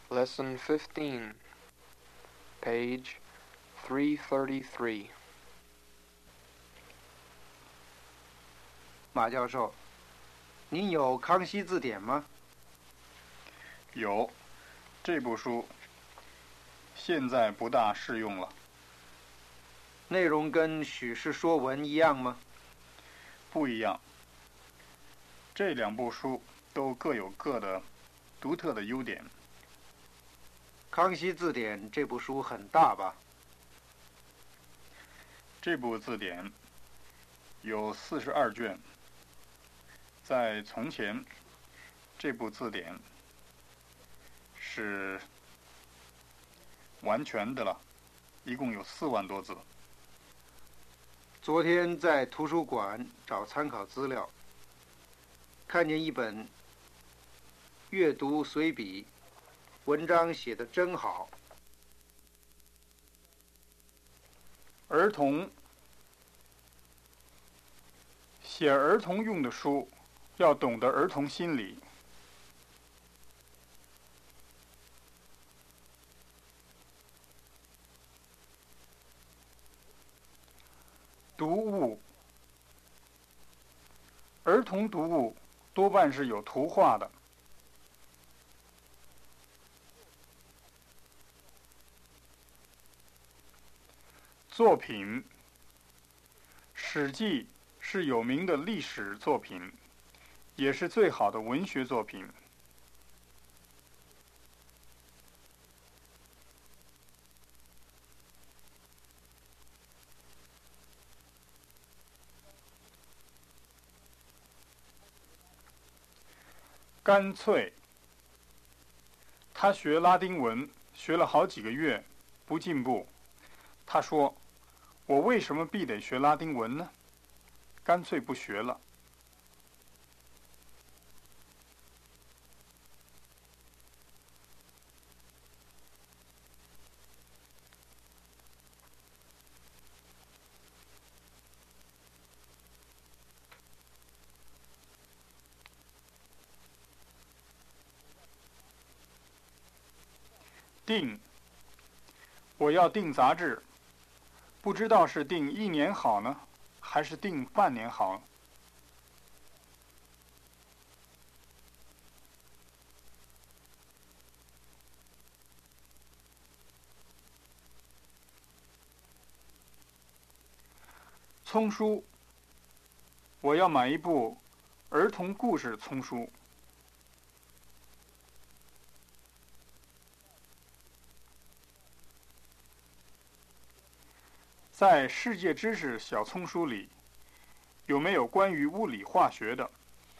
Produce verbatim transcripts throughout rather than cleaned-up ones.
Lesson fifteen, page three thirty-three. 马教授，您有《康熙字典》吗？ 有，这部书现在不大适用了。 内容跟《许氏说文》一样吗？ 不一样。这两部书都各有各的独特的优点。 《康熙字典》这部书很大吧？ 这部字典有四十二卷。在从前，这部字典是完全的了，一共有四万多字。 昨天在图书馆找参考资料，看见一本阅读随笔，文章写得真好。 儿童写儿童用的书，要懂得儿童心理。读物，儿童读物多半是有图画的。作品，《史记》是有名的历史作品，也是最好的文学作品。干脆，他学拉丁文学了好几个月，不进步。他说：“我为什么必得学拉丁文呢？干脆不学了。”订，我要订杂志，不知道是订一年好呢，还是订半年好。丛书，我要买一部儿童故事丛书。在世界知识小丛书里，有没有关于物理化学的？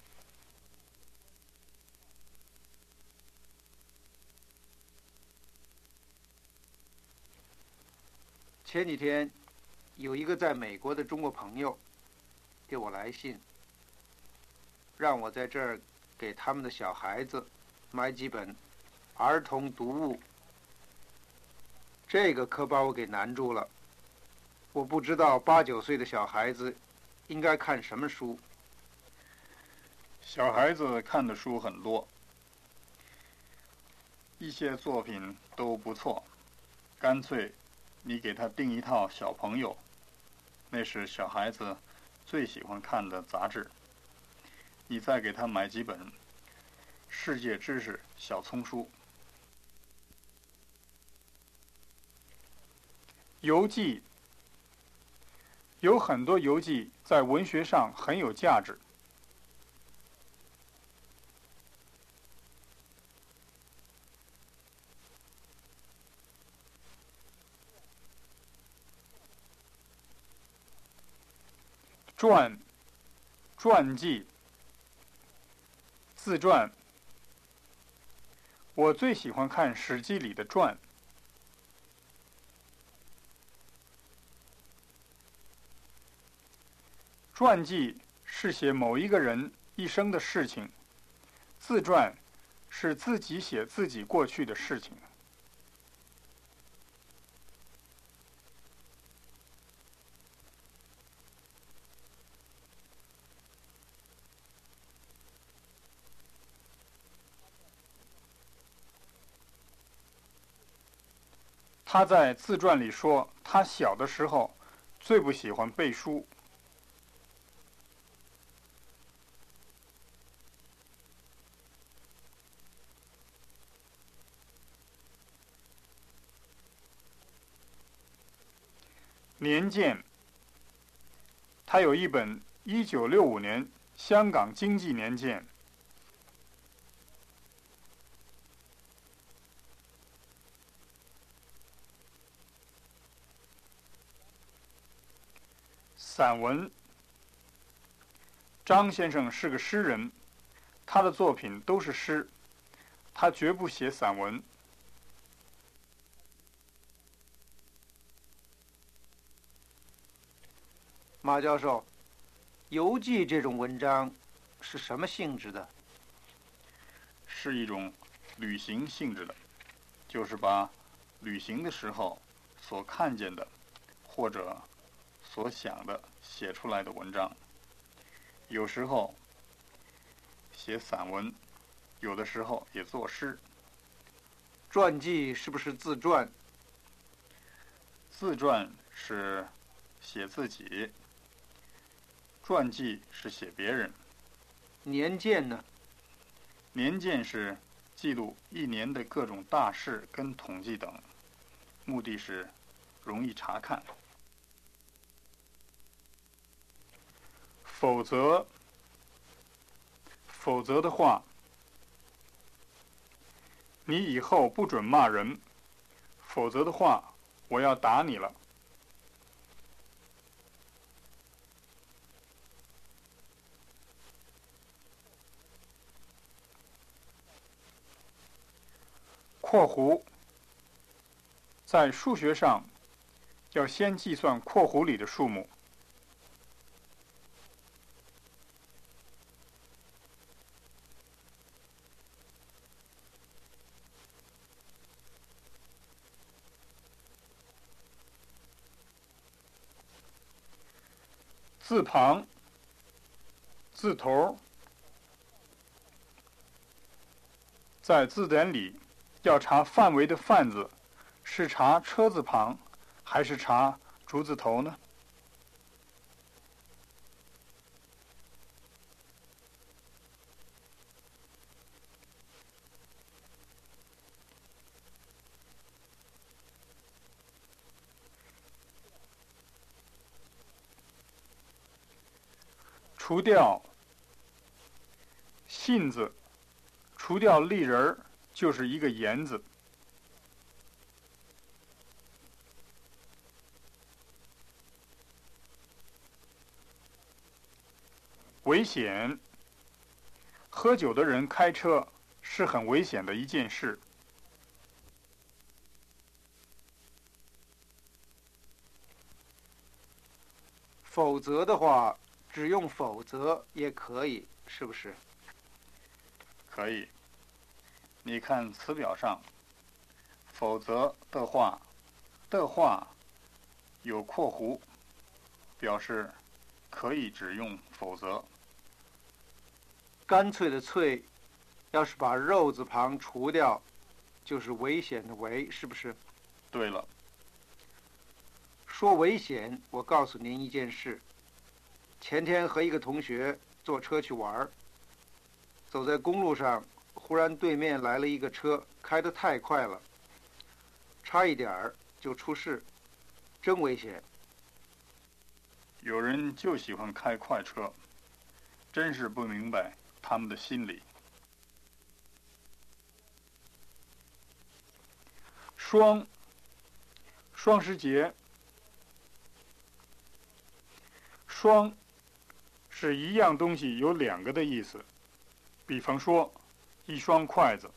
前几天有一个在美国的中国朋友给我来信，让我在这儿给他们的小孩子买几本儿童读物。这个可把我给难住了。我不知道八九岁的小孩子应该看什么书。 小孩子看的书很多，一些作品都不错。干脆你给他订一套小朋友，那是小孩子最喜欢看的杂志。你再给他买几本世界知识小丛书。游记，有很多游记在文学上很有价值。传、传记、自传，我最喜欢看《史记》里的传。传记是写某一个人一生的事情，自传是自己写自己过去的事情。 他在自传里说，他小的时候最不喜欢背书。年鉴，他有一本一九六五年香港经济年鉴。散文，张先生是个诗人，他的作品都是诗，他绝不写散文。 马教授，游记这种文章是什么性质的？ 是一种旅行性质的，就是把旅行的时候所看见的或者所想的写出来的文章。有时候写散文，有的时候也作诗。 传记是不是自传？ 自传是写自己，传记是写别人。 年鉴呢？ 年鉴是记录一年的各种大事跟统计等，目的是容易查看。否则，否则的话，你以后不准骂人，否则的话，我要打你了。括弧，在数学上要先计算括弧里的数目。字旁、字头，在字典里要查范围的范字，是查车字旁，还是查竹字头呢？除掉信字，除掉立人儿，就是一个言字。危险，喝酒的人开车是很危险的一件事。 否则的话，只用否则也可以，是不是？ 可以。你看词表上，否则的话，的话有括弧，表示可以只用否则。 干脆的脆，要是把肉字旁除掉，就是危险的危，是不是？ 对了。 说危险，我告诉您一件事。前天和一个同学坐车去玩，走在公路上，忽然对面来了一个车，开得太快了，差一点儿就出事，真危险。 有人就喜欢开快车，真是不明白他们的心理。双，双十节，双是一样东西有两个的意思，比方说一双筷子。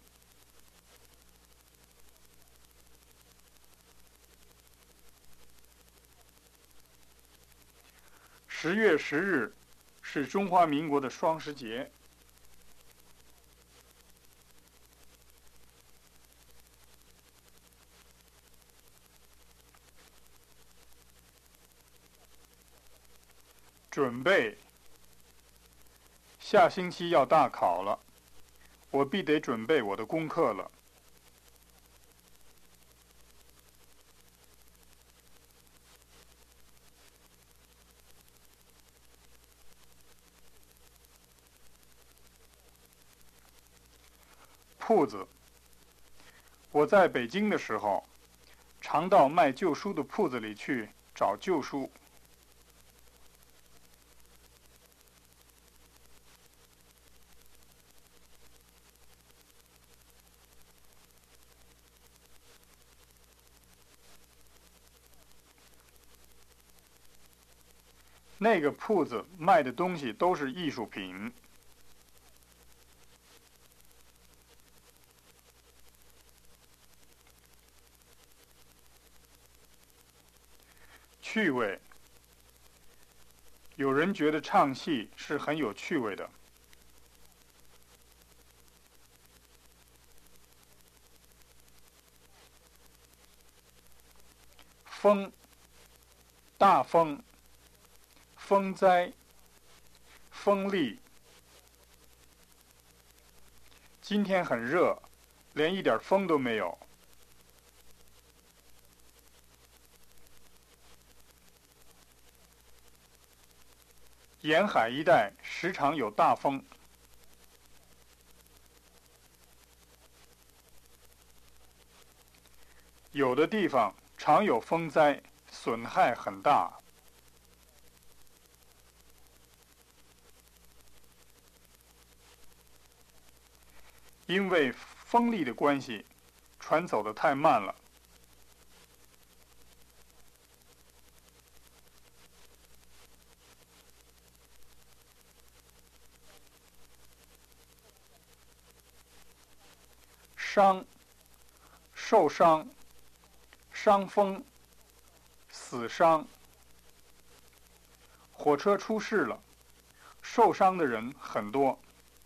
十月十日是中华民国的双十节。准备，下星期要大考了，我必得准备我的功课了。 铺子。我在北京的时候，常到卖旧书的铺子里去找旧书。那个铺子卖的东西都是艺术品。趣味，有人觉得唱戏是很有趣味的。风，大风，风灾，风力。今天很热，连一点风都没有。沿海一带时常有大风。有的地方常有风灾，损害很大。因为风力的关系，船走得太慢了。伤，受伤，伤风，死伤。火车出事了，受伤的人很多。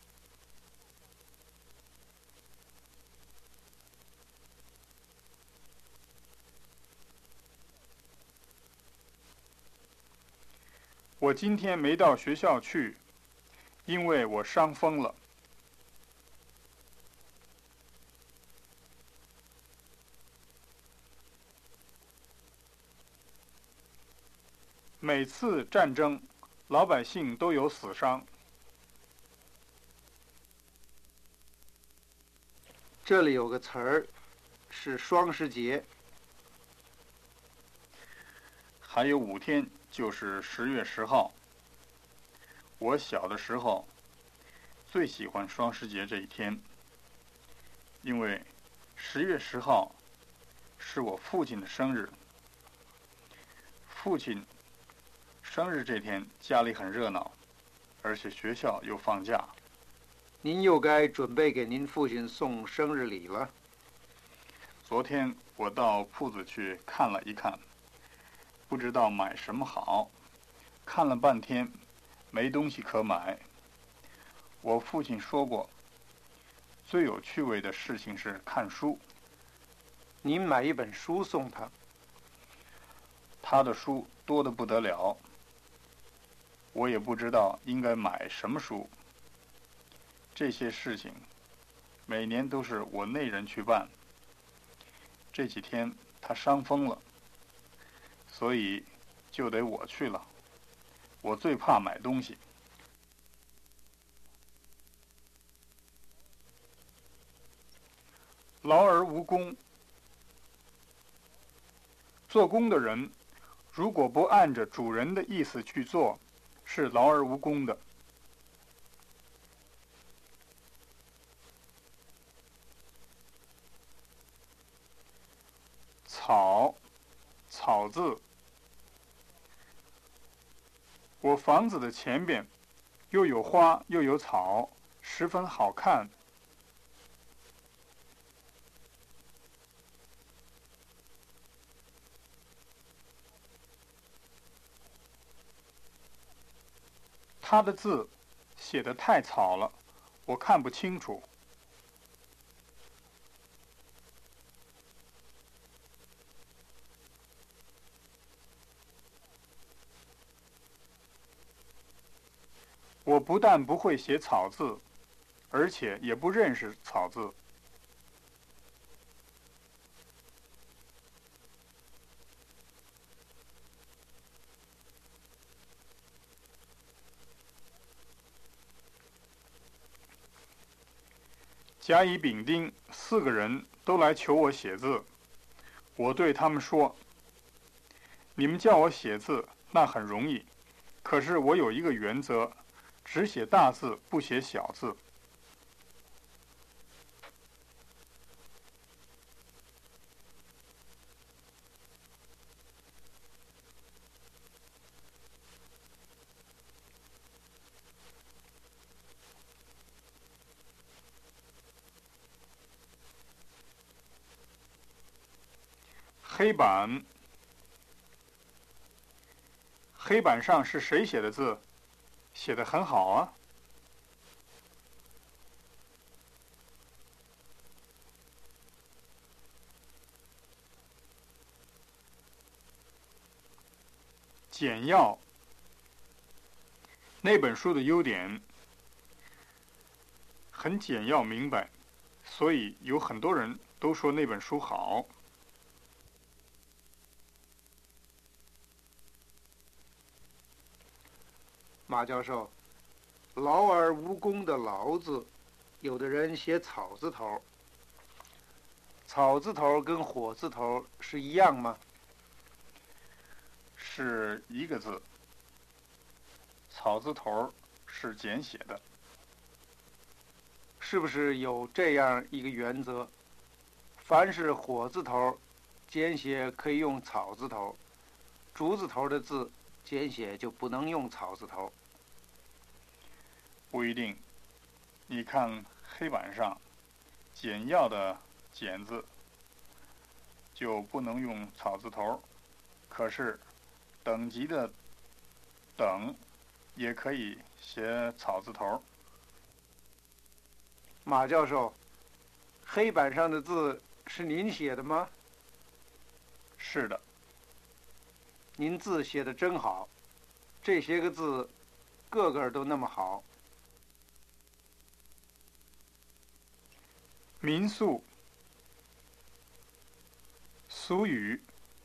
我今天没到学校去，因为我伤风了。每次战争，老百姓都有死伤。 这里有个词儿，是双十节。 还有五天就是十月十号。我小的时候最喜欢双十节这一天，因为十月十号是我父亲的生日。父亲生日这天家里很热闹，而且学校又放假。 您又该准备给您父亲送生日礼了。 昨天我到铺子去看了一看，不知道买什么好，看了半天没东西可买。我父亲说过，最有趣味的事情是看书。 您买一本书送他。 他的书多得不得了，我也不知道应该买什么书。这些事情每年都是我内人去办。这几天他伤风了，所以就得我去了。我最怕买东西。劳而无功。做工的人如果不按着主人的意思去做，是劳而无功的。草，草字。我房子的前边又有花又有草，十分好看。他的字写得太草了，我看不清楚。我不但不会写草字，而且也不认识草字。 甲、乙、丙、丁四个人都来求我写字，我对他们说：你们叫我写字，那很容易，可是我有一个原则，只写大字，不写小字。黑板，黑板上是谁写的字？写得很好啊。简要，那本书的优点很简要明白，所以有很多人都说那本书好。 马教授，劳而无功的劳字，有的人写草字头，草字头跟火字头是一样吗？ 是一个字，草字头是简写的。 是不是有这样一个原则？凡是火字头，简写可以用草字头；竹字头的字，简写就不能用草字头。 不一定，你看黑板上简要的简字就不能用草字头，可是等级的等也可以写草字头。 马教授，黑板上的字是您写的吗？ 是的。 您字写得真好，这些个字个个都那么好。 民俗，俗语。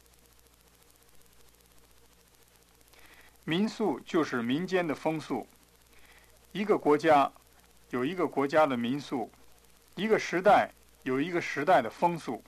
民俗就是民间的风俗。一个国家有一个国家的民俗，一个时代有一个时代的风俗。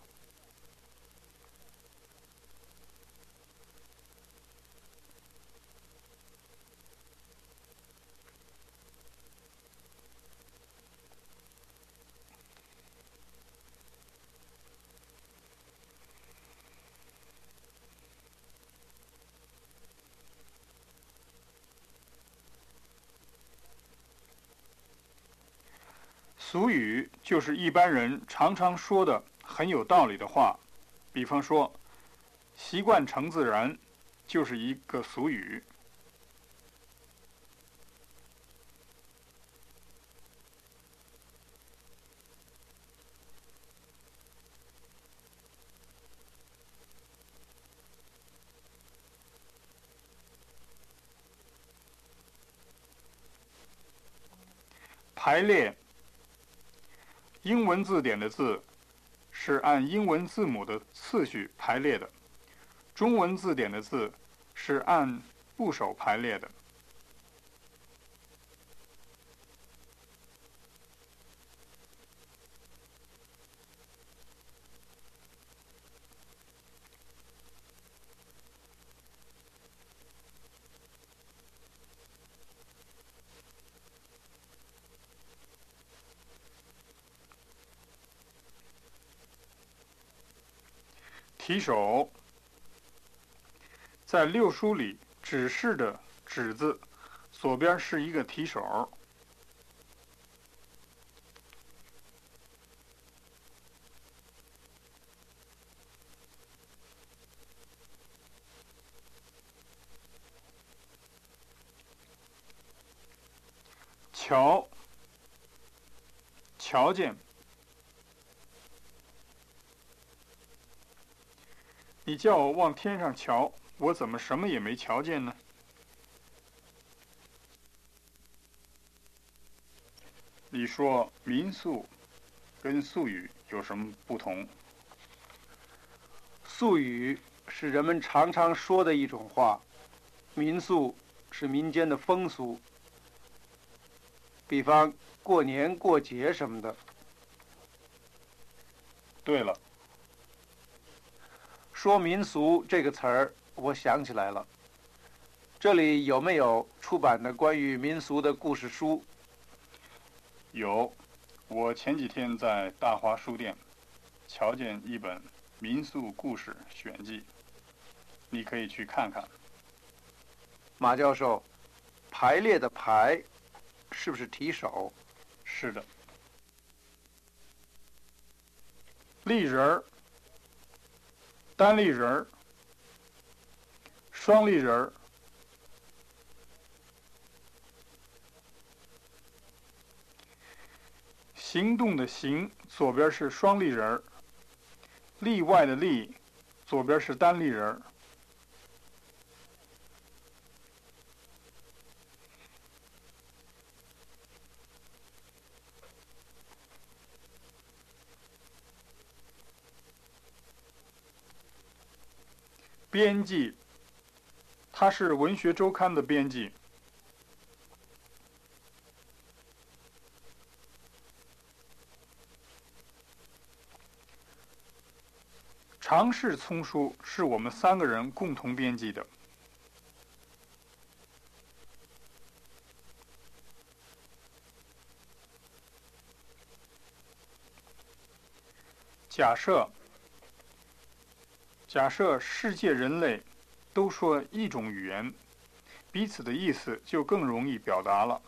俗语就是一般人常常说的很有道理的话，比方说“习惯成自然”就是一个俗语。排列，英文字典的字是按英文字母的次序排列的，中文字典的字是按部首排列的。提手，在六书里指示的指字左边是一个提手。瞧，瞧见。你叫我往天上瞧，我怎么什么也没瞧见呢？你说民俗跟俗语有什么不同？ 俗语是人们常常说的一种话，民俗是民间的风俗。比方过年过节什么的， 对了， 说民俗这个词儿，我想起来了。这里有没有出版的关于民俗的故事书？ 有。我前几天在大华书店瞧见一本民俗故事选集，你可以去看看。 马教授，排列的排是不是提手？ 是的。立人儿、单立人儿、双立人儿。行动的行左边是双立人儿，例外的例左边是单立人儿。编辑，他是文学周刊的编辑。常氏丛书是我们三个人共同编辑的。假设，假设世界人类都说一种语言，彼此的意思就更容易表达了。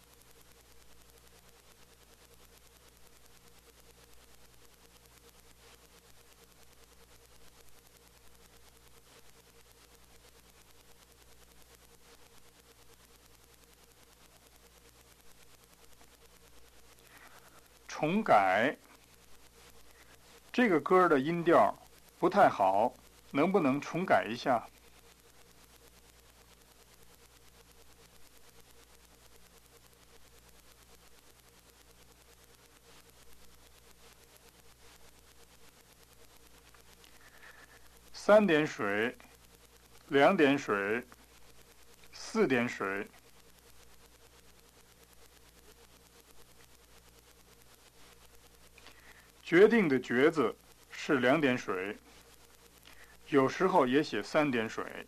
重改，这个歌的音调不太好，能不能重改一下？三点水，两点水，四点水。决定的决字是两点水，有时候也写三点水。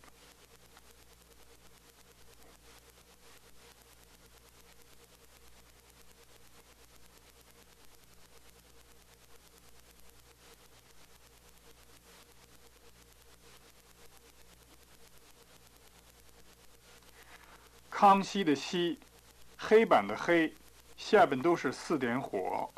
康熙的熙，黑板的黑，下边都是四点火。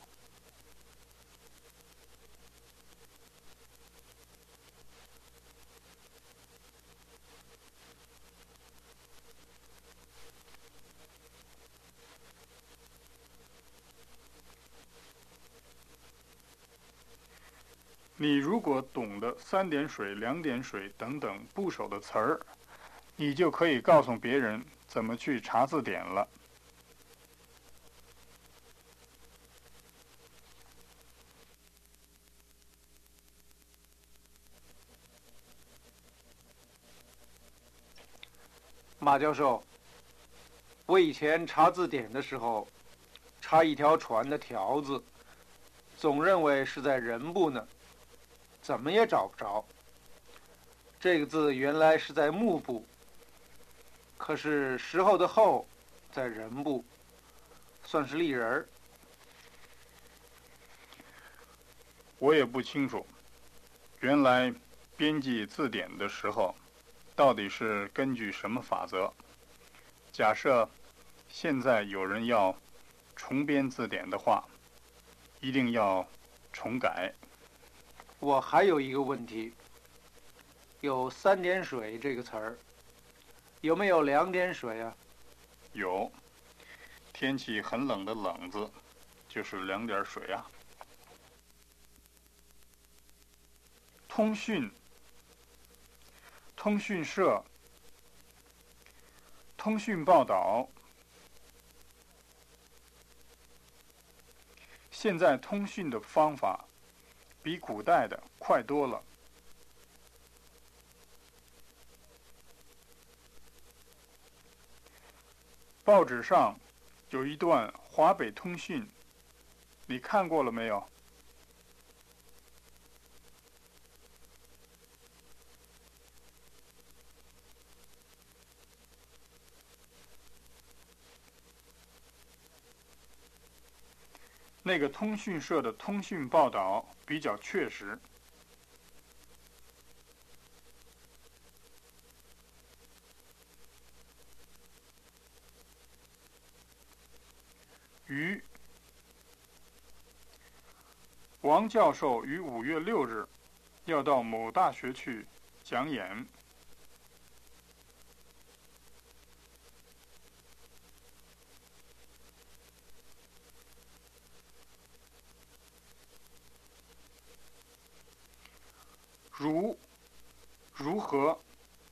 你如果懂得三点水、两点水等等部首的词儿，你就可以告诉别人怎么去查字典了。 马教授，我以前查字典的时候，查一条船的条字，总认为是在人部呢，怎么也找不着。这个字原来是在木部，可是时候的后在人部，算是立人儿。 我也不清楚，原来编辑字典的时候，到底是根据什么法则？假设现在有人要重编字典的话，一定要重改。 我还有一个问题，有三点水这个词儿，有没有两点水啊？ 有，天气很冷的冷字，就是两点水啊。通讯，通讯社，通讯报道。现在通讯的方法比古代的快多了。报纸上有一段华北通讯，你看过了没有？ 那个通讯社的通讯报道比较确实。于王教授于五月六日要到某大学去讲演。如如何？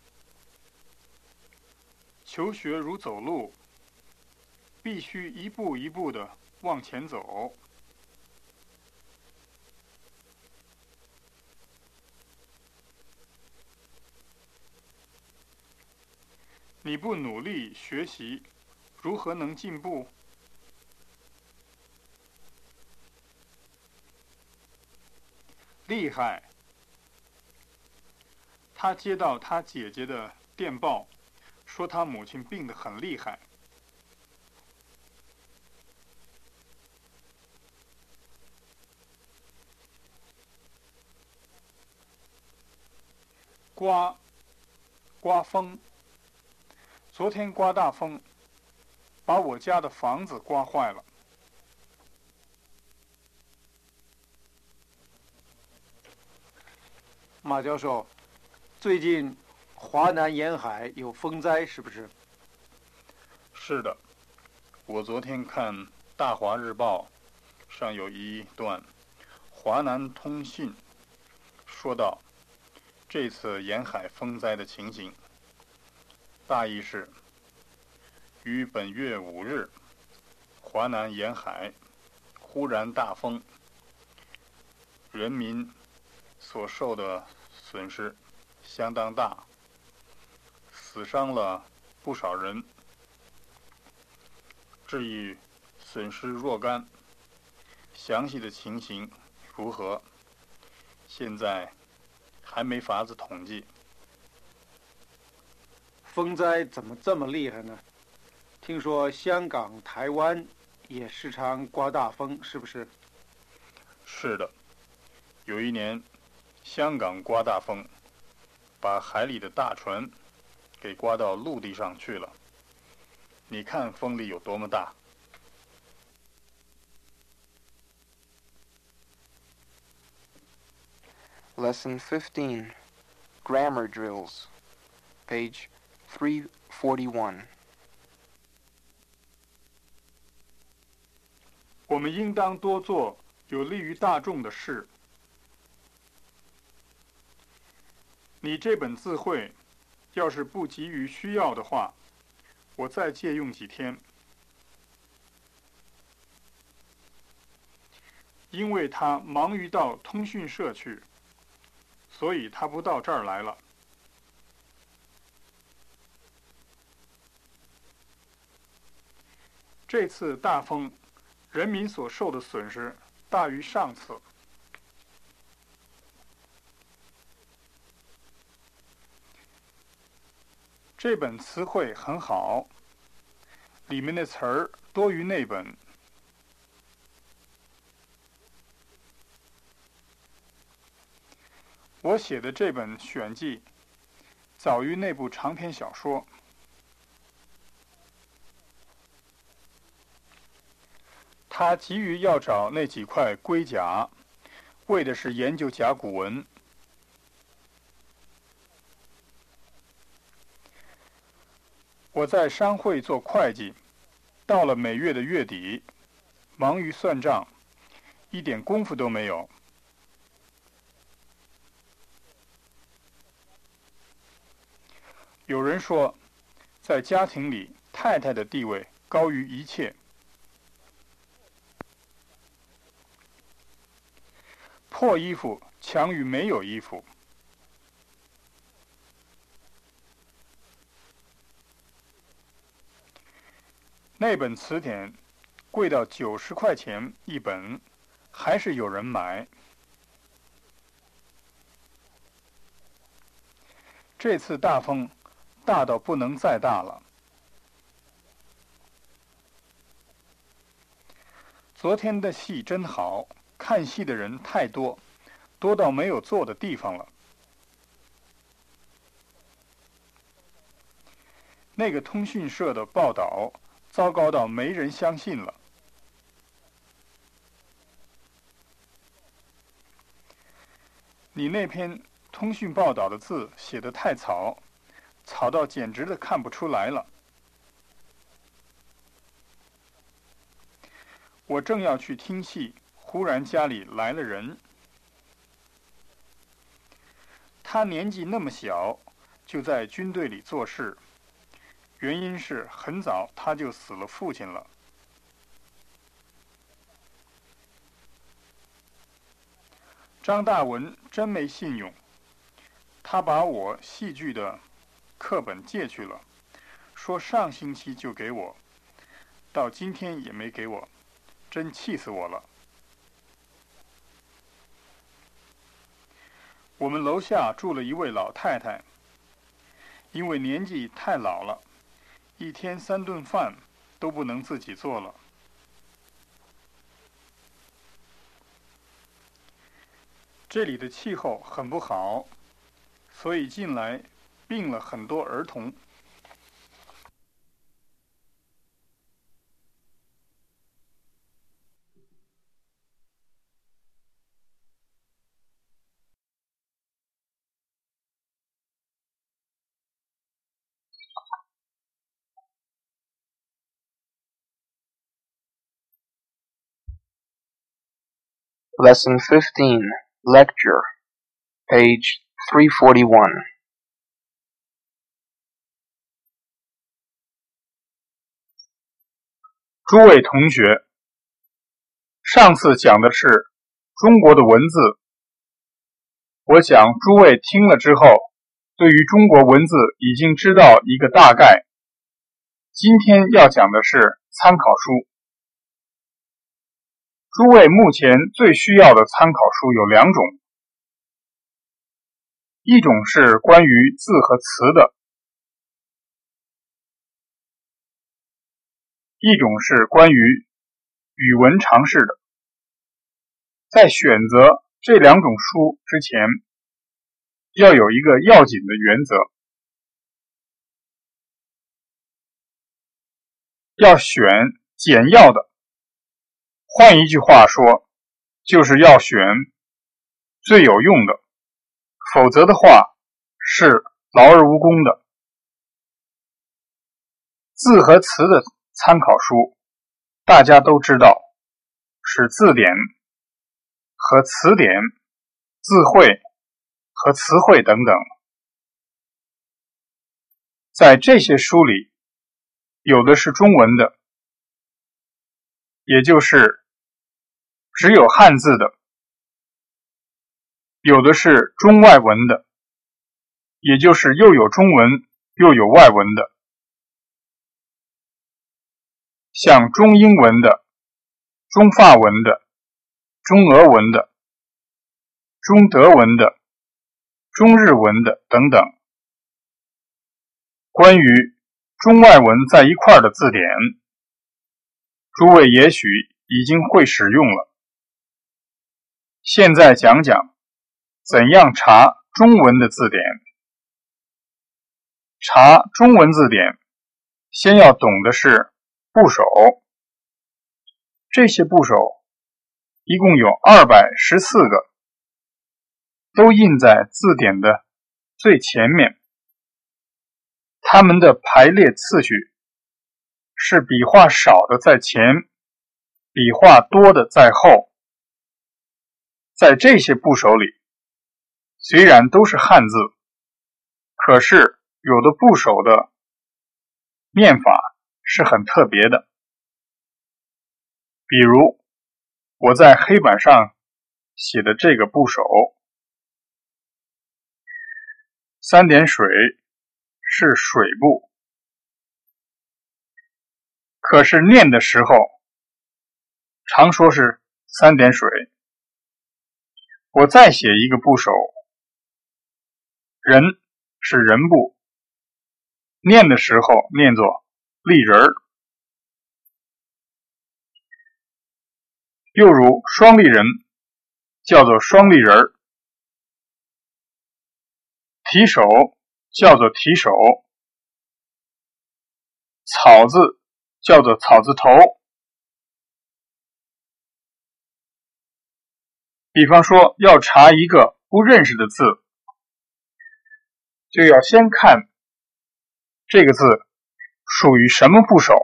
求学如走路，必须一步一步地往前走。你不努力学习，如何能进步？厉害！他接到他姐姐的电报，说他母亲病得很厉害。刮，刮风。昨天刮大风，把我家的房子刮坏了。 马教授，最近华南沿海有风灾，是不是？ 是的，我昨天看《大华日报》上有一段华南通讯说到这次沿海风灾的情形，大意是：于本月五日，华南沿海忽然大风，人民所受的损失相当大，死伤了不少人，至于损失若干，详细的情形如何，现在还没法子统计。 风灾怎么这么厉害呢？听说香港、台湾也时常刮大风，是不是？ 是的，有一年香港刮大风，把海里的大船给刮到陆地上去了。你看风力有多么大。 Lesson fifteen, Grammar Drills, page three forty-one. 我们应当多做有利于大众的事。你这本字汇要是不急于需要的话，我再借用几天。因为他忙于到通讯社去，所以他不到这儿来了。这次大风，人民所受的损失大于上次。这本词汇很好，里面的词儿多于那本。我写的这本选记早于那部长篇小说。他急于要找那几块龟甲，为的是研究甲骨文。我在商会做会计，到了每月的月底，忙于算账，一点功夫都没有。有人说，在家庭里，太太的地位高于一切。破衣服强于没有衣服。那本词典贵到九十块钱一本，还是有人买。这次大风大到不能再大了。 昨天的戏真好，看戏的人太多，多到没有坐的地方了。那个通讯社的报道糟糕到没人相信了。你那篇通讯报道的字写得太草，草到简直的看不出来了。我正要去听戏，忽然家里来了人。他年纪那么小，就在军队里做事，原因是很早他就死了父亲了。张大文真没信用，他把我戏剧的课本借去了，说上星期就给我，到今天也没给我，真气死我了。我们楼下住了一位老太太，因为年纪太老了，一天三顿饭都不能自己做了。这里的气候很不好，所以近来病了很多儿童。 Lesson fifteen, Lecture, page three forty-one. 诸位同学，上次讲的是中国的文字，我想诸位听了之后，对于中国文字已经知道一个大概。今天要讲的是参考书。诸位目前最需要的参考书有两种，一种是关于字和词的，一种是关于语文常识的。在选择这两种书之前，要有一个要紧的原则，要选简要的。换一句话说，就是要选最有用的，否则的话是劳而无功的。字和词的参考书大家都知道，是字典和词典、字汇和词汇等等。在这些书里，有的是中文的，也就是只有汉字的，有的是中外文的，也就是又有中文又有外文的，像中英文的、中法文的、中俄文的、中德文的、中日文的等等。关于中外文在一块的字典，诸位也许已经会使用了。现在讲讲怎样查中文的字典。查中文字典，先要懂的是部首。这些部首一共有二百十四个，都印在字典的最前面。它们的排列次序是笔画少的在前，笔画多的在后。在这些部首里，虽然都是汉字，可是有的部首的念法是很特别的。比如我在黑板上写的这个部首，三点水是水部，可是念的时候常说是三点水。我再写一个部首，人是人部，念的时候念作立人儿。 又如双立人叫做双立人儿，提手叫做提手，草字叫做草字头。比方说要查一个不认识的字，就要先看这个字属于什么部首。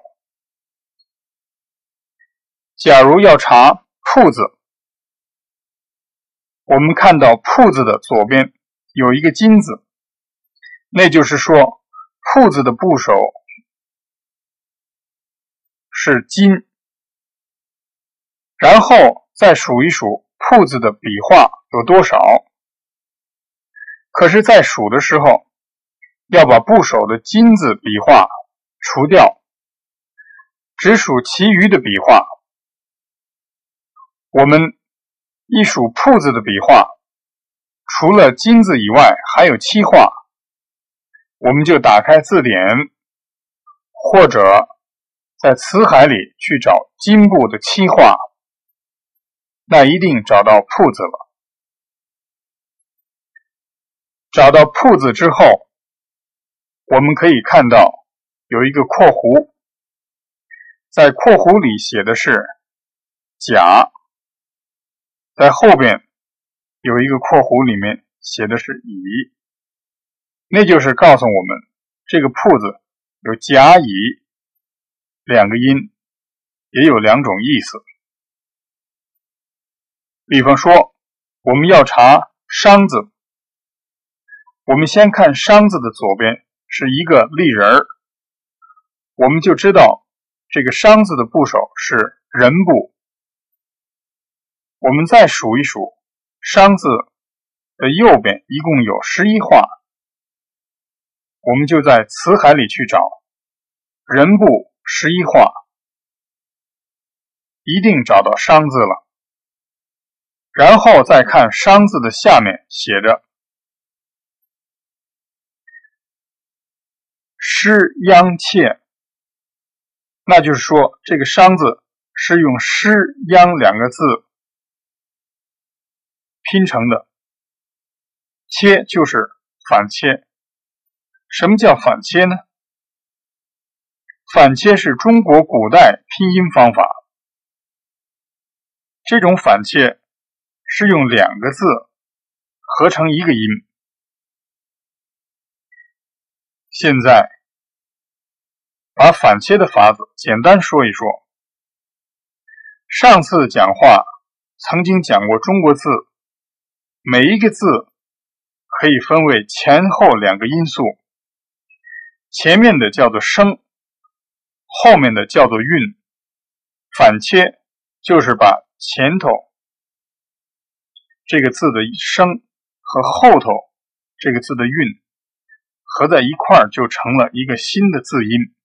假如要查铺字，我们看到铺字的左边有一个金字，那就是说铺字的部首是金，然后再数一数铺字的笔画有多少。可是在数的时候要把部首的金字笔画除掉，只数其余的笔画。我们一数铺字的笔画，除了金字以外还有七画，我们就打开字典，或者在词海里去找金部的七画，那一定找到铺字了。找到铺字之后，我们可以看到有一个括弧，在括弧里写的是甲，在后边有一个括弧，里面写的是乙，那就是告诉我们这个铺字有甲乙两个音，也有两种意思。比方说我们要查商字，我们先看商字的左边是一个立人儿，我们就知道这个商字的部首是人部。我们再数一数商字的右边一共有十一画，我们就在词海里去找人部十一画，一定找到商字了。然后再看商字的下面写着诗央切，那就是说这个商字是用诗央两个字拼成的，切就是反切。什么叫反切呢？反切是中国古代拼音方法，这种反切是用两个字合成一个音。现在把反切的法子简单说一说。上次讲话曾经讲过中国字，每一个字可以分为前后两个音素，前面的叫做声，后面的叫做韵。反切就是把前头这个字的声和后头这个字的韵合在一块儿，就成了一个新的字音。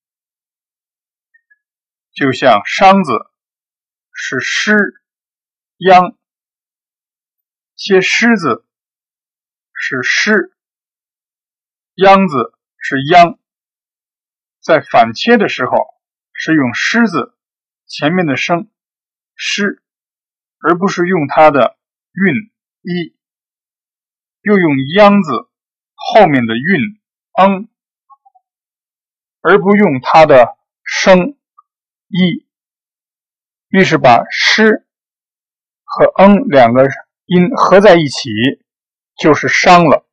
就像商字是诗央，切诗字是诗，央字是央，在反切的时候是用诗字前面的声诗，而不是用它的韵一，又用央字后面的韵嗯，而不用它的声一，于是把诗和嗯两个音合在一起，就是商了。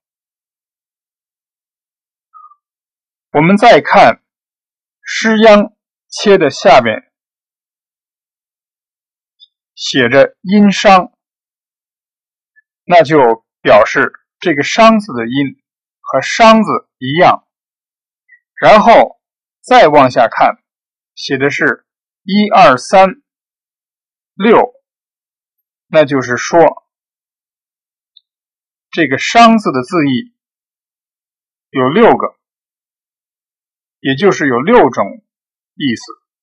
我们再看诗央切的下边写着音商，那就表示这个商字的音和商字一样。然后再往下看，写的是一二三六，那就是说这个商字的字义有六个，也就是有六种意思。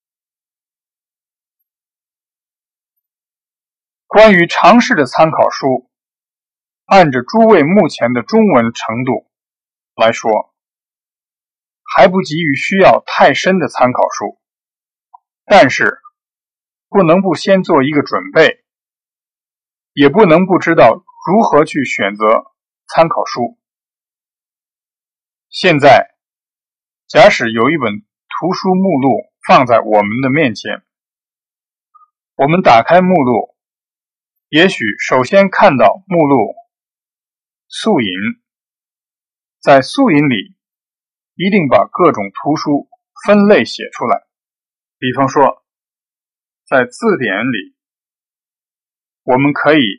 关于常识的参考书，按着诸位目前的中文程度来说，还不急于需要太深的参考书，但是不能不先做一个准备， 也不能不知道如何去选择参考书。现在，假使有一本图书目录放在我们的面前，我们打开目录，也许首先看到目录宿引，在宿引里一定把各种图书分类写出来。比方说，在字典里，我们可以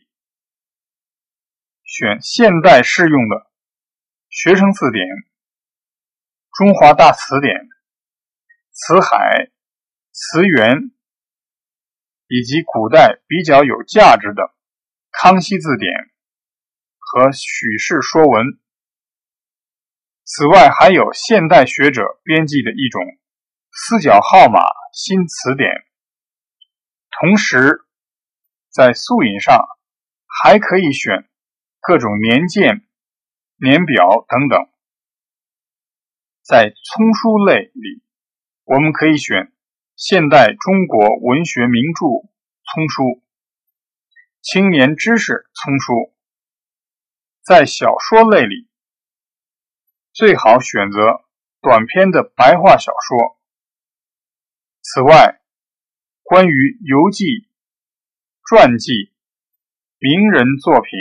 选现代适用的学生字典、中华大词典、词海、词源，以及古代比较有价值的康熙字典和许氏说文。此外，还有现代学者编辑的一种四角号码新词典。同时，在宿引上还可以选各种年鉴、年表等等。在丛书类里，我们可以选现代中国文学名著丛书、青年知识丛书。在小说类里，最好选择短篇的白话小说。此外，关于游记、传记、名人作品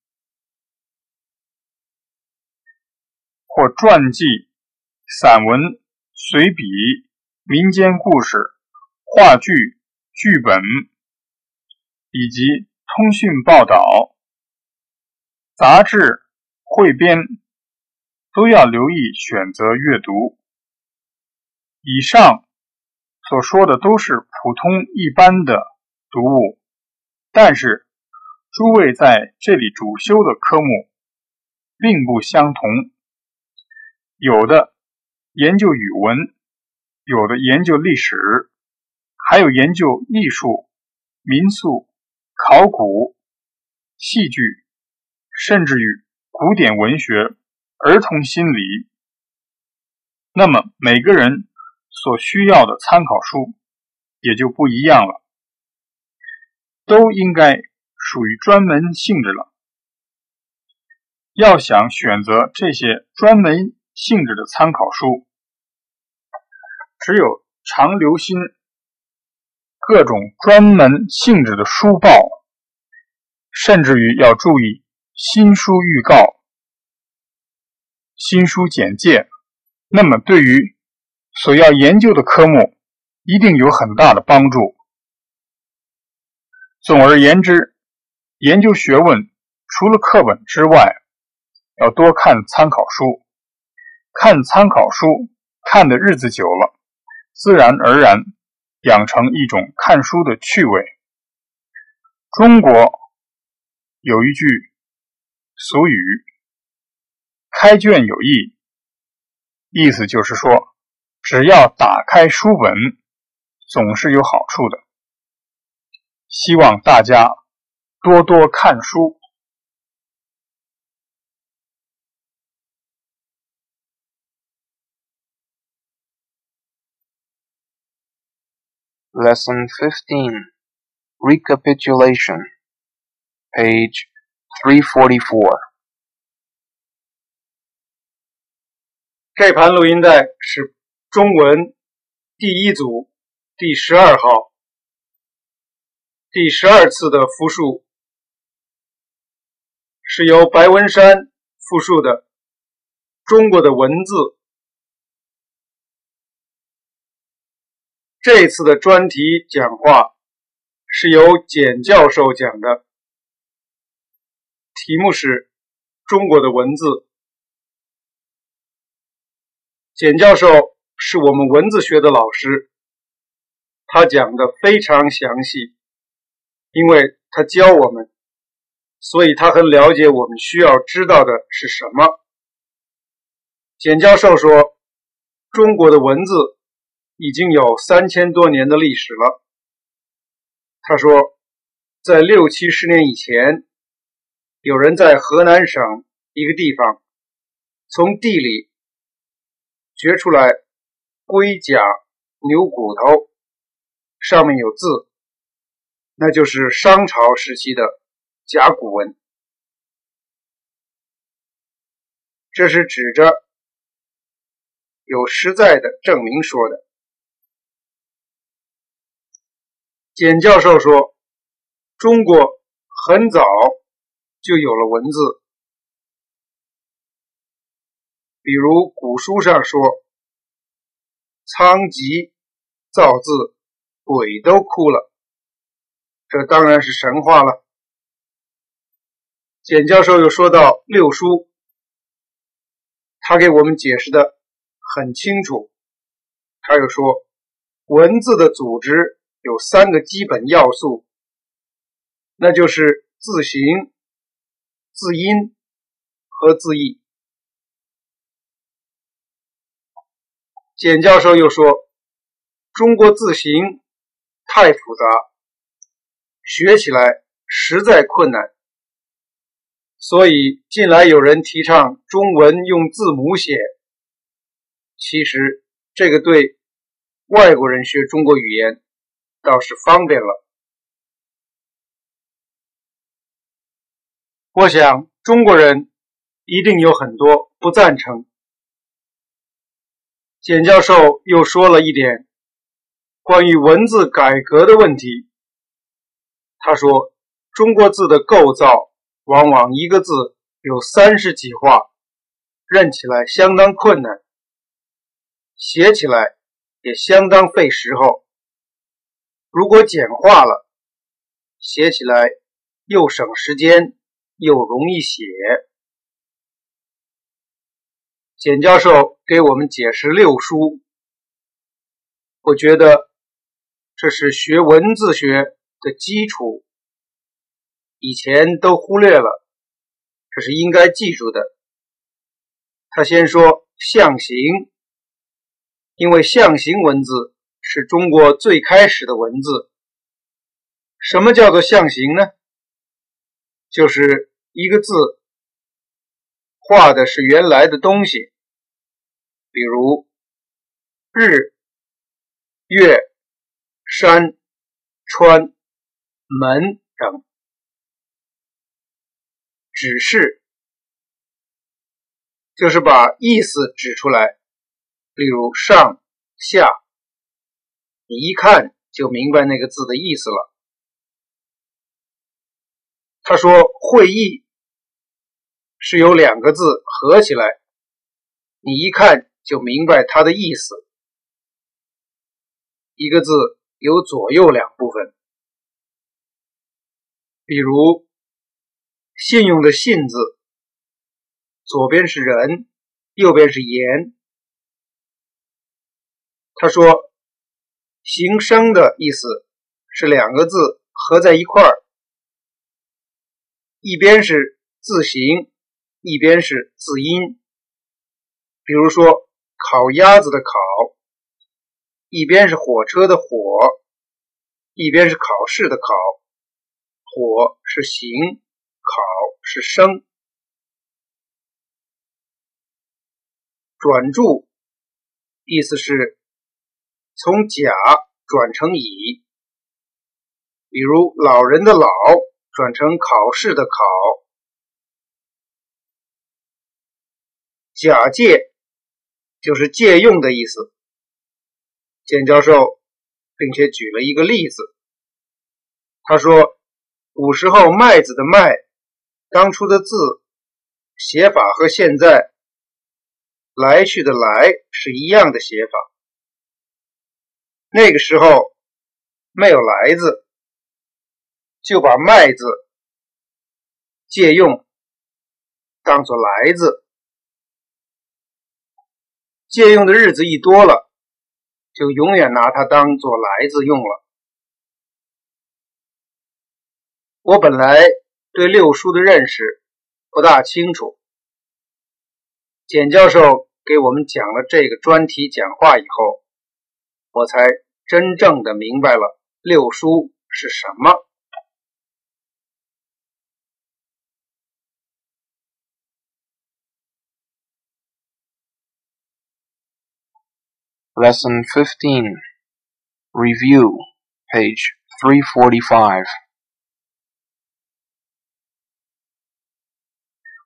或传记、散文、随笔、民间故事、话剧、剧本以及通讯报道、杂志、汇编都要留意选择阅读。以上所说的都是普通一般的读物，但是诸位在这里主修的科目并不相同，有的研究语文，有的研究历史，还有研究艺术、民俗、考古、戏剧，甚至于古典文学、儿童心理。那么每个人所需要的参考书也就不一样了，都应该属于专门性质了。要想选择这些专门性质的参考书，只有常留心各种专门性质的书报，甚至于要注意新书预告、新书简介，那么对于所要研究的科目一定有很大的帮助。总而言之，研究学问除了课本之外，要多看参考书。看参考书看的日子久了，自然而然养成一种看书的趣味。中国有一句俗语，开卷有益，意思就是说，只要打开书本，总是有好处的。希望大家多多看书。 Lesson fifteen, Recapitulation, page three forty-four. 这盘录音带是中文第一组第十二号，第十二次的复述，是由白文山复述的中国的文字。这次的专题讲话是由简教授讲的，题目是中国的文字。简教授是我们文字学的老师，他讲的非常详细，因为他教我们，所以他很了解我们需要知道的是什么。简教授说，中国的文字已经有三千多年的历史了。他说，在六七十年以前，有人在河南省一个地方从地里掘出来龟甲牛骨头，上面有字，那就是商朝时期的甲骨文。这是指着有实在的证明说的。简教授说，中国很早就有了文字，比如古书上说，仓颉造字，鬼都哭了，这当然是神话了。简教授又说到六书，他给我们解释的很清楚。他又说，文字的组织有三个基本要素，那就是字形、字音和字义。简教授又说，中国字形太复杂，学起来实在困难，所以近来有人提倡中文用字母写。其实这个对外国人学中国语言倒是方便了。我想中国人一定有很多不赞成。简教授又说了一点关于文字改革的问题。他说，中国字的构造往往一个字有三十几画，认起来相当困难，写起来也相当费时候。如果简化了，写起来又省时间又容易写。简教授给我们解释六书，我觉得这是学文字学的基础，以前都忽略了，这是应该记住的。他先说象形，因为象形文字是中国最开始的文字。什么叫做象形呢？就是一个字画的是原来的东西，比如日、月、山、川、门等。指示就是把意思指出来，例如上、下，你一看就明白那个字的意思了。他说会意是由两个字合起来，你一看就明白它的意思。一个字有左右两部分，比如信用的信字，左边是人，右边是言。他说形声的意思是两个字合在一块儿，一边是字形，一边是字音。比如说烤鸭子的烤，一边是火车的火，一边是考试的考，火是形，考是声。转注意思是从甲转成乙，比如老人的老转成考试的考。假借就是借用的意思。简教授并且举了一个例子，他说古时候麦子的麦，当初的字写法和现在来去的来是一样的写法。那个时候没有来字，就把麦字借用当作来字，借用的日子一多了，就永远拿它当作来字用了。我本来对六书的认识不大清楚，简教授给我们讲了这个专题讲话以后，我才真正的明白了六书是什么。 Lesson fifteen. Review, page three forty-five.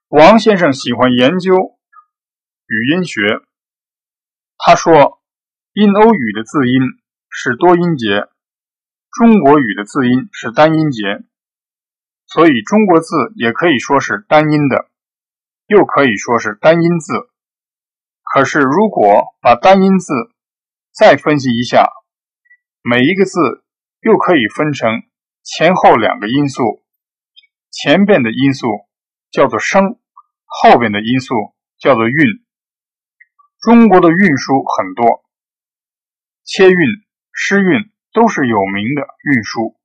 王先生喜欢研究语音学，他说印欧语的字音是多音节，中国语的字音是单音节，所以中国字也可以说是单音的，又可以说是单音字。可是如果把单音字再分析一下，每一个字又可以分成前后两个音素，前边的音素叫做声，后边的音素叫做韵。中国的韵书很多，切韵、失韵都是有名的韵书。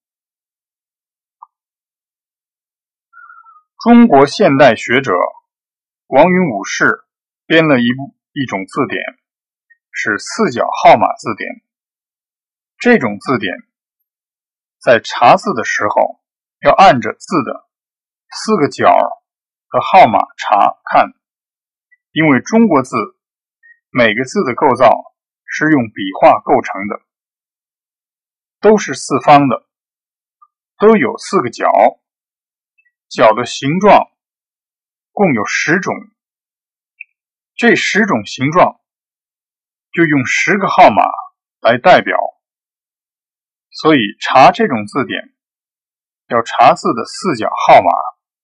中国现代学者王云武士编了一部一种字典，是四角号码字典。这种字典在查字的时候要按着字的四个角和号码查看，因为中国字每个字的构造是用笔画构成的，都是四方的，都有四个角，角的形状共有十种，这十种形状就用十个号码来代表，所以查这种字典要查字的四角号码。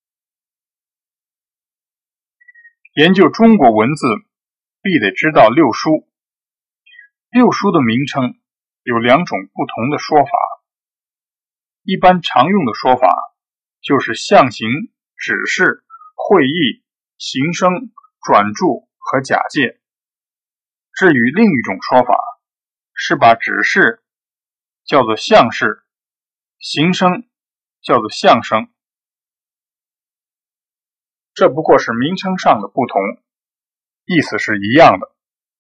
研究中国文字必得知道六书，六书的名称有两种不同的说法，一般常用的说法就是象形、指示、会意、形声、转注和假借。至于另一种说法是把指示叫做象示，形声叫做象声，这不过是名称上的不同，意思是一样的。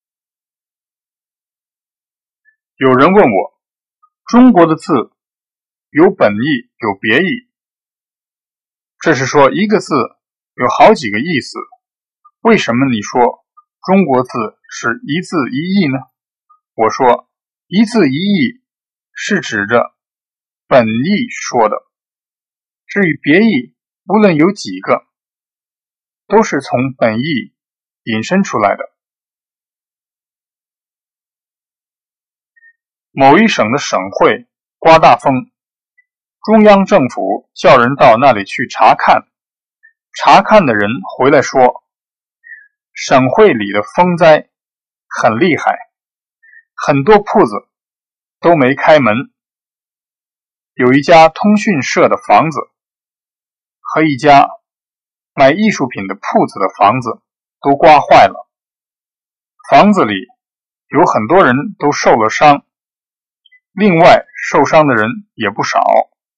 有人问我，中国的字有本意有别意，这是说一个字有好几个意思，为什么你说中国字是一字一义呢？我说一字一义是指着本意说的，至于别意无论有几个，都是从本意引申出来的。某一省的省会刮大风，中央政府叫人到那里去查看，查看的人回来说，省会里的风灾很厉害，很多铺子都没开门，有一家通讯社的房子和一家卖艺术品的铺子的房子都刮坏了，房子里有很多人都受了伤，另外受伤的人也不少。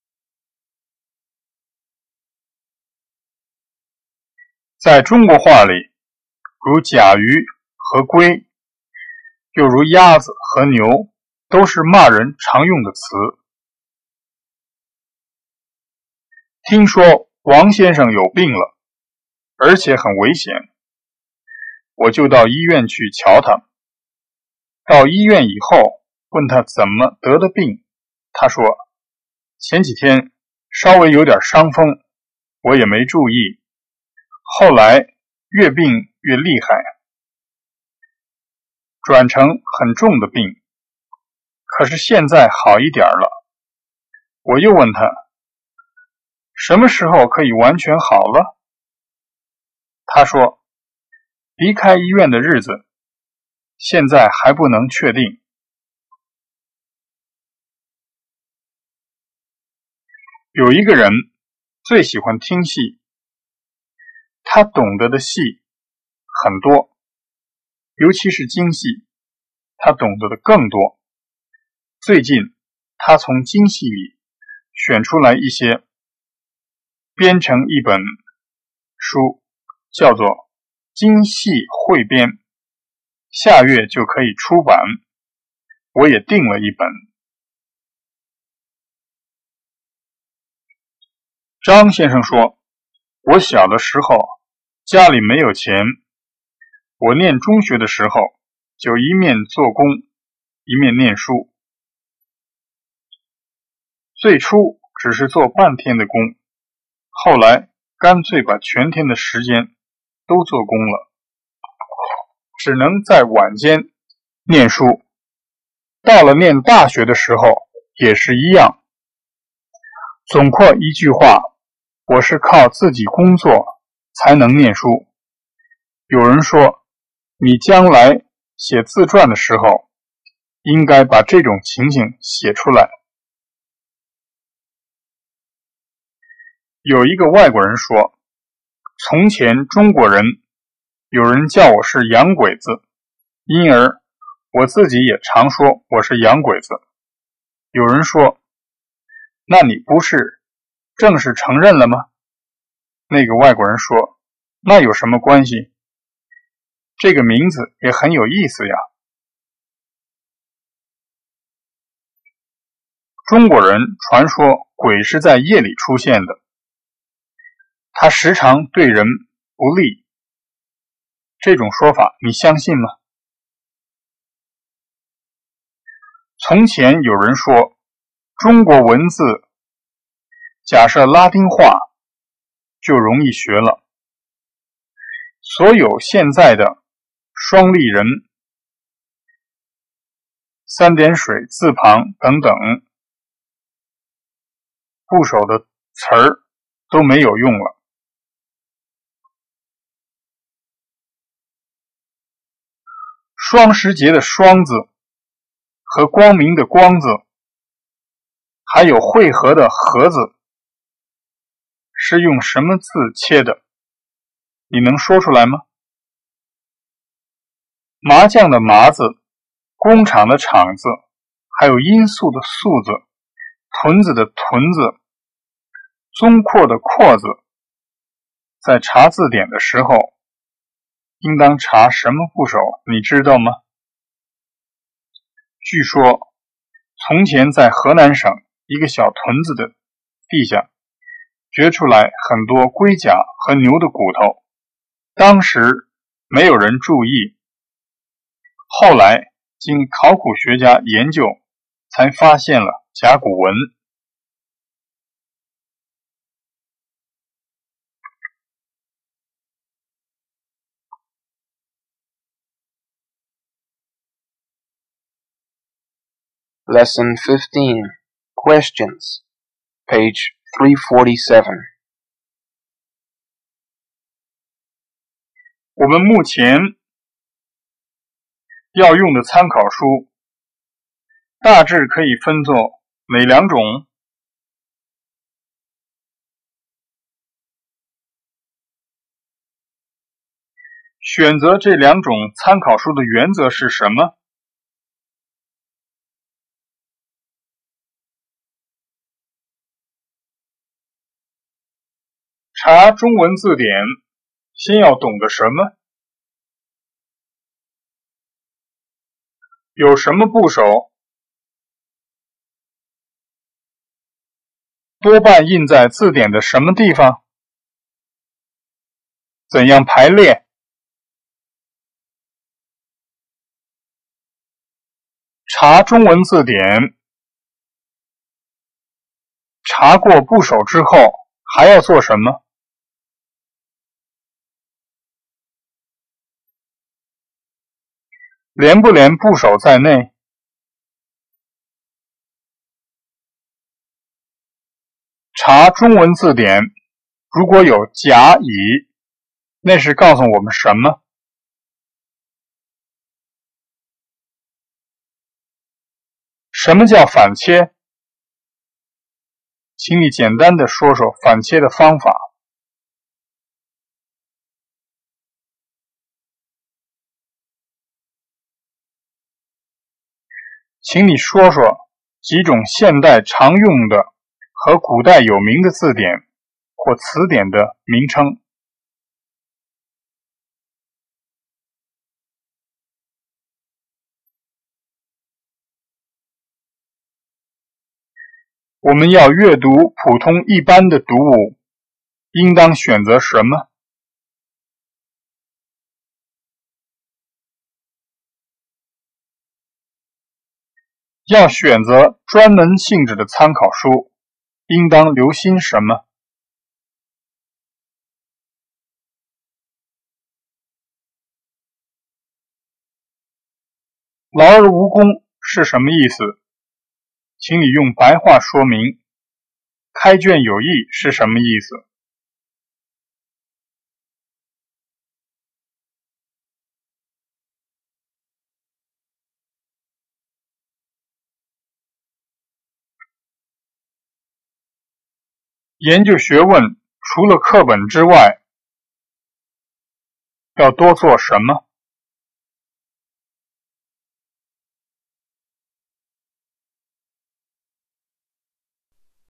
在中国话里，如甲鱼和龟，又如鸭子和牛，都是骂人常用的词。听说王先生有病了，而且很危险，我就到医院去瞧他。到医院以后，问他怎么得的病，他说前几天稍微有点伤风，我也没注意，后来越病越厉害，转成很重的病，可是现在好一点了。我又问他什么时候可以完全好了，他说离开医院的日子现在还不能确定。有一个人最喜欢听戏，他懂得的戏很多，尤其是京戏，他懂得的更多。最近他从京戏里选出来一些，编成一本书，叫做《京戏汇编》，下月就可以出版，我也订了一本。张先生说，我小的时候家里没有钱，我念中学的时候就一面做工一面念书，最初只是做半天的工，后来干脆把全天的时间都做工了，只能在晚间念书。到了念大学的时候也是一样。总括一句话，我是靠自己工作才能念书。有人说，你将来写自传的时候，应该把这种情形写出来。有一个外国人说，从前中国人有人叫我是洋鬼子，因而我自己也常说我是洋鬼子。有人说，那你不是正式承认了吗？那个外国人说，那有什么关系？这个名字也很有意思呀。中国人传说鬼是在夜里出现的，他时常对人不利。这种说法你相信吗？从前有人说，中国文字假设拉丁话就容易学了。所有现在的双立人、三点水字旁等等部首的词儿都没有用了。双十节的双字和光明的光字，还有汇合的合字，是用什么字切的？你能说出来吗？麻将的麻字，工厂的厂字，还有罂粟的粟字，屯子的屯字，宗阔的阔字，在查字典的时候应当查什么部首，你知道吗？据说从前在河南省一个小屯子的地下掘出来很多龟甲和牛的骨头，当时没有人注意，后来经考古学家研究才发现了甲骨文。 Lesson fifteen, Questions, page three forty-seven. 我们目前要用的参考书大致可以分作哪两种？选择这两种参考书的原则是什么？查中文字典，先要懂得什么？有什么部首？多半印在字典的什么地方？怎样排列？查中文字典，查过部首之后还要做什么？连不连部首在内？查中文字典，如果有甲乙，那是告诉我们什么？什么叫反切？请你简单的说说反切的方法。请你说说几种现代常用的和古代有名的字典或词典的名称。我们要阅读普通一般的读物，应当选择什么？要选择专门性质的参考书，应当留心什么？ 劳而无功是什么意思？请你用白话说明。开卷有益是什么意思？研究学问除了课本之外，要多做什么？